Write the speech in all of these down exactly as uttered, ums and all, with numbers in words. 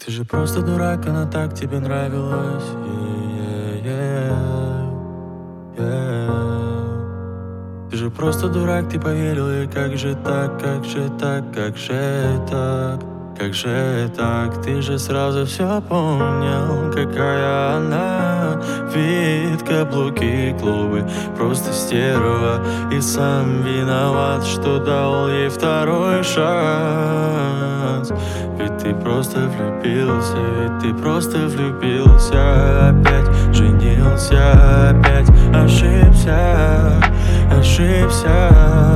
Ты же просто дурак, она так тебе нравилась. Yeah, yeah, yeah. Ты же просто дурак, ты поверил, и как же так, как же так, как же так, как же так. Ты же сразу все понял, какая она. Вид, каблуки, клубы, просто стерва. И сам виноват, что дал ей второй шанс. Ведь ты просто влюбился, ведь ты просто влюбился. Опять женился, опять ошибся, ошибся.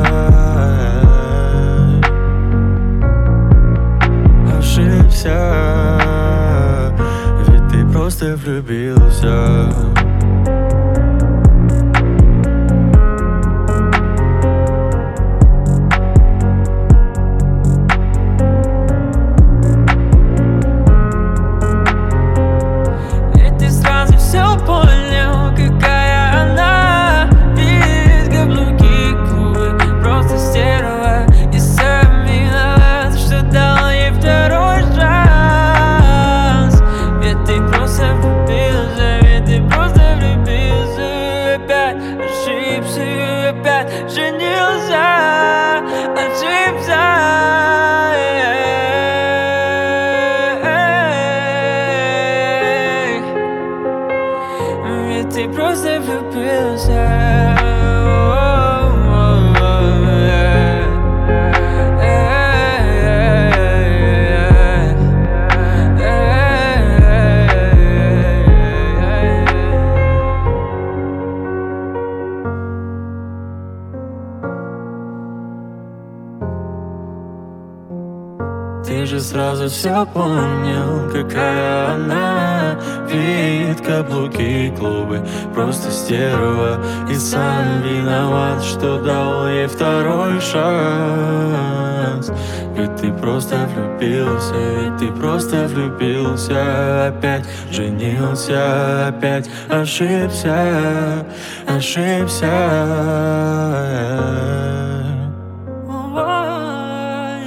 Ошибся, ведь ты просто влюбился. Ошибся, опять женился, ошибся. Ведь ты просто влюбился. Ты же сразу все понял, какая она. Вид, каблуки, клубы, просто стерва. И сам виноват, что дал ей второй шанс. Ведь ты просто влюбился, ведь ты просто влюбился. Опять женился, опять ошибся, ошибся.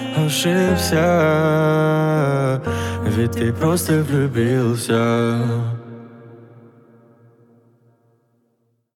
Ошибся, ведь ты просто влюбился.